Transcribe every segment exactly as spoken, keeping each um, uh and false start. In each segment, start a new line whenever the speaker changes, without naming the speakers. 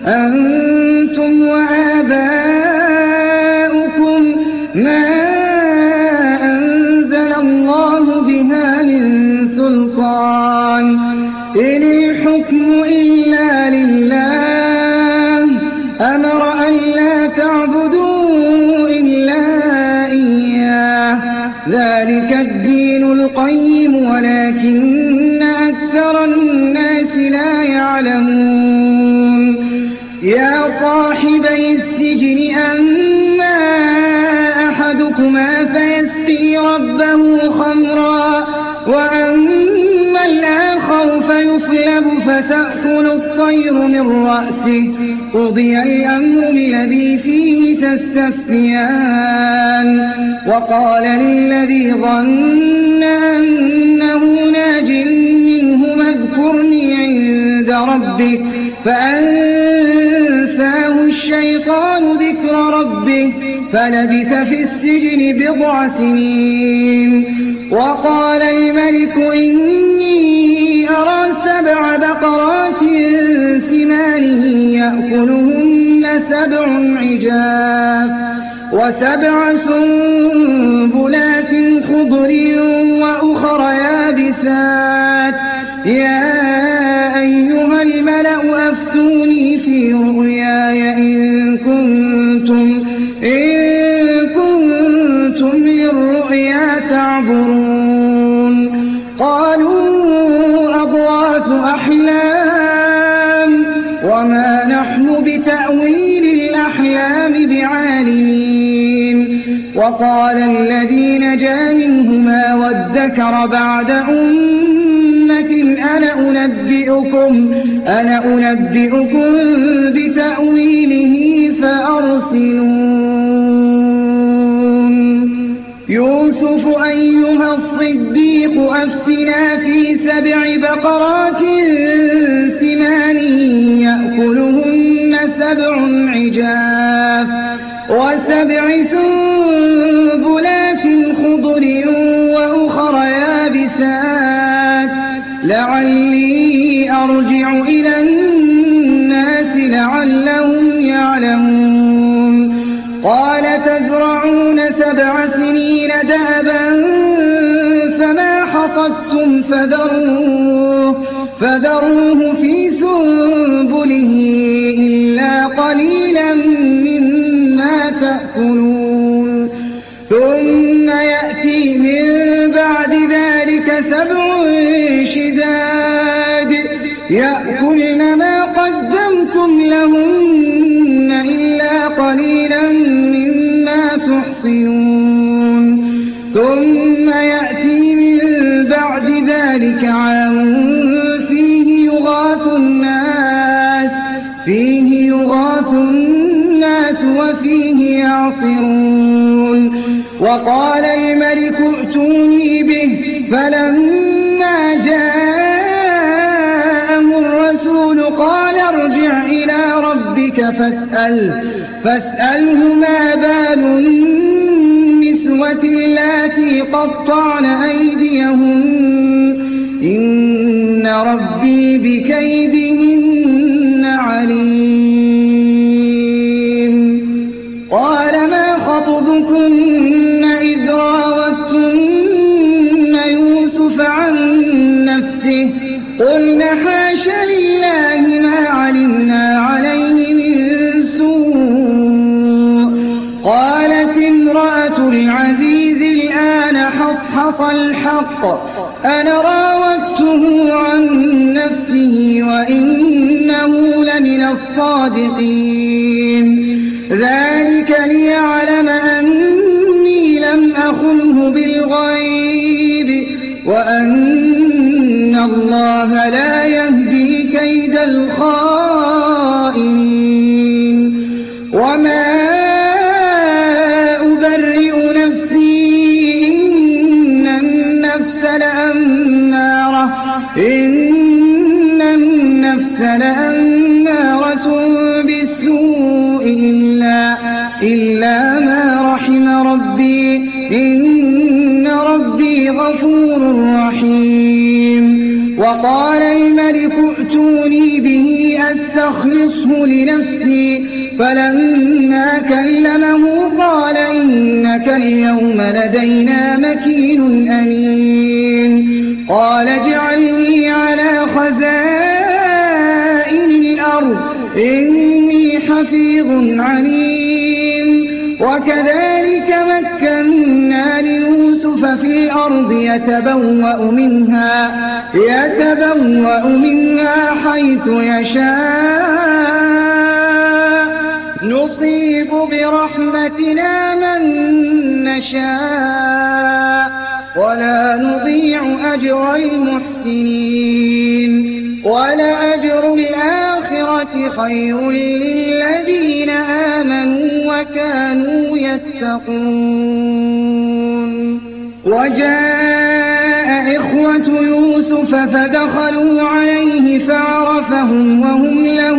أنتم وآباؤكم ما أنزل الله بها من سلطان إن الحكم إلا لله أمر أن لا تعبدوا إلا إياه ذلك الدين القيم ولكن أكثر الناس لا يعلمون يا صاحبي السجن أما أحدكما فيسقي ربه خمرا وأما الآخر فيصلب فتأكل الطير من رأسه قضي الأمر الذي فيه تستفتيان وقال للذي ظن أنه ناج منهما اذكرني عند ربك فأنساه الشيطان ذكر ربه فلبث في السجن بضع سنين وقال الملك إني أرى سبع بقرات سمان يأكلهن سبع عجاف وسبع سنبلات خضر وأخر يابسات يا أيها الملأ أفتوني في رؤياي إن كنتم إن كنتم للرؤيا تعبرون قالوا أضغاث أحلام وما نحن بتأويل الأحلام بعالمين وقال الذي نجا منهما وادكر بعد أمة أنا أنبئكم أنا أنبئكم بتأويله فأرسلون يوسف أيها الصديق أفتنا في سبع بقرات سمان يأكلهن سبع عجاف وسبع سنبلات خضر وأخر يابسات لعلي أرجع إلى الناس لعلهم يعلمون قال تزرعون سبع سنين دابا فما حصدتم فذروه, فذروه في سنبله إلا قليلا مما تأكلون ثم يأتي من بعد ذلك سبع شداد يأكلن ما قدمتم لهن إلا قليلا مما تحصنون ثم يأتي من بعد ذلك عام فيه يغاث الناس فيه يغاث الناس وفيه يعصرون وقال الملك ائتوني به فلما جاءه الرسول قال ارجع إلى ربك فاسأل فاسأله ما بال النسوة اللاتي قطعن أيديهن إن ربي بكيدهن عليم قال ما خطبكن إذ راوتن يوسف عن نفسه قلنا حاش لله ما علمنا عليه من سوء قالت امرأة العزيز الآن حصحص الحق أنا راودته عن نفسه وإنه لمن الصادقين ذلك ليعلم أني لم أخنه بالغيب وأن الله لا يهدي كيد الخائنين وما أبرئ نفسي إن النفس لأمارة إن النفس لأمارة بالسوء إلا, إلا ما رحم ربي إن ربي غفور رحيم وقال الملك ائتوني به أستخلصه لنفسي فلما كلمه قال إنك اليوم لدينا مكين أمين قال اجعلني على خزائن الأرض إني حفيظ عليم وكذلك مكنا ليوسف في الأرض يتبوأ منها, يتبوأ منها حيث يشاء نصيب برحمتنا من نشاء ولا نضيع أجر المحسنين ولأجر الآخرة خير للذين آمنوا وكانوا يتقون وجاء إخوة يوسف فدخلوا عليه فعرفهم وهم له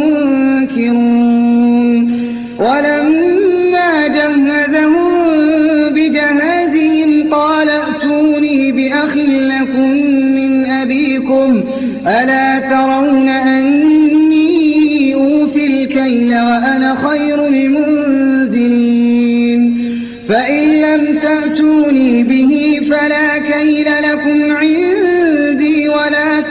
منكرون ولما جهزهم بجهازهم قال ائتوني بأخ لكم من أبيكم ألا ترون أني أوفي الكيل وأنا خير المنزلين فإن لم تأتوني به فلا كيل لكم عندي ولا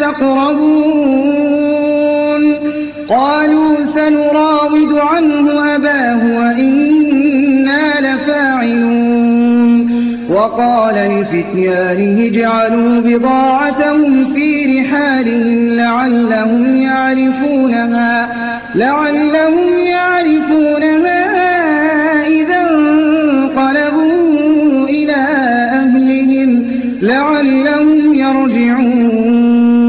تقربون قالوا سنراود عنه أباه وإنا لفاعلون وقال لفتيانه اجعلوا بضاعتهم في رحالهم لعلهم يعرفونها, لعلهم يعرفونها إذا انقلبوا إلى أهلهم لعلهم يرجعون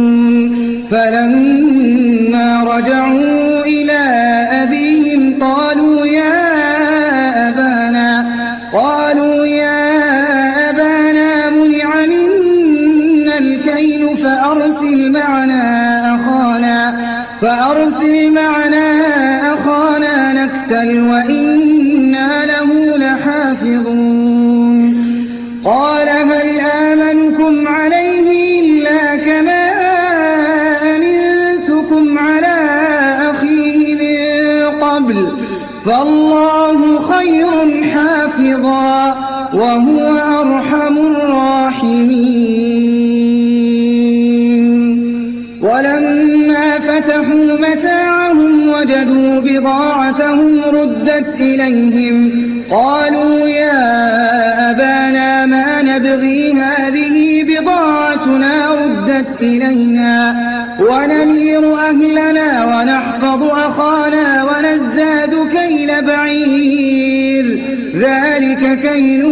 فلما رجعوا إلى أبيهم قالوا يا أبانا قالوا يا أبانا منع منا الكيل فأرسل معنا أخانا فأرسل معنا أخانا نكتل وإنا له لحافظون قال هل آمنكم عليه إلا كما أمنتكم على أخيه من قبل فالله خير حافظا وهو أرحم الراحمين ولما فتحوا متاعهم وجدوا بضاعتهم ردت إليهم قالوا يا أبانا ما نبغي هذه بضاعتنا ردت إلينا ونمير أهلنا ونحفظ أخانا ونزداد كيل بعير ذلك كيل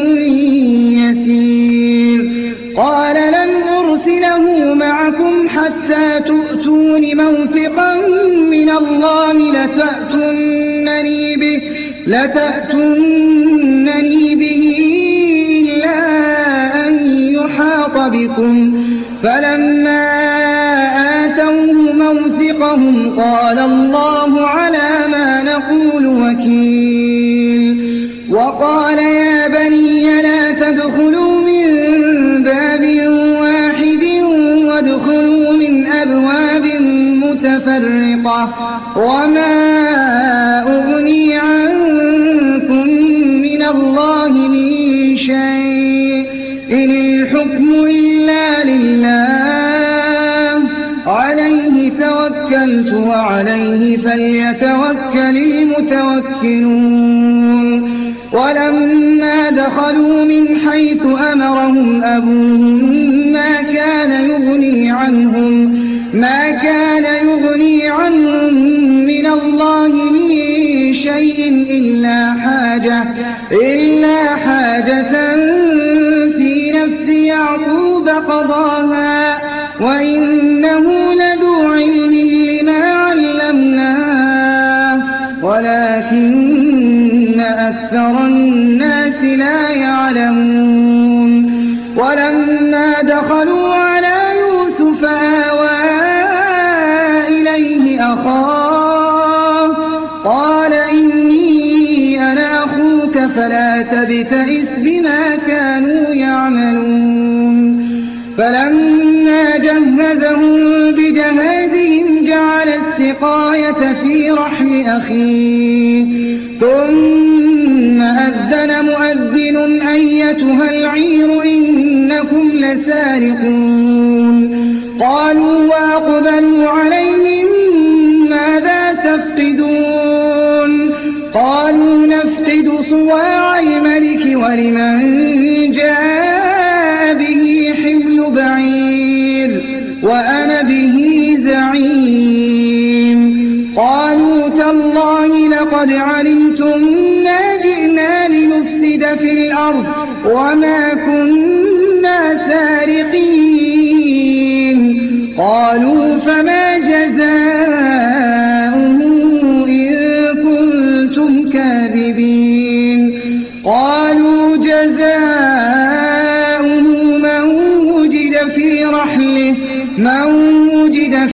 يسير قال لن أرسله معكم حتى تؤتون موثقا من الله لتأتونني به, لتأتونني به إلا أن يحاط بكم فلما آتوه موثقهم قال الله على ما نقول وكيل وقال يا بني لا تدخلوا من باب واحد وادخلوا من أبواب متفرقة وما أغني عنكم من الله من شيء إن الحكم إلا لله عليه توكلت وعليه فليتوكل المتوكلون ولما دخلوا من حيث أمرهم أبوهم ما كان يغني عنهم ما كان يغني عنهم من الله من شيء إلا حاجة إلا حاجة في نفس يعقوب قضاها وإنه لذو علم لما علمناه ولكن أكثر الناس لا يعلمون ولما دخلوا على يوسف آوى إليه أخاه قال إني أنا أخوك فلا تبتئس بما كانوا يعملون فلما جهزهم السقاية في رحل أخيه ثم أذن مؤذن أيتها العير إنكم لسارقون قالوا وأقبلوا عليهم ماذا تفقدون قالوا نفقد صواع الملك ولمن جاء به حمل بعير وأنا به زعيم قالوا تالله لقد علمتم ما جئنا لنفسد في الأرض وما كنا سارقين قالوا فما جزاؤه إن كنتم كاذبين قالوا جزاؤه من وجد في رحله من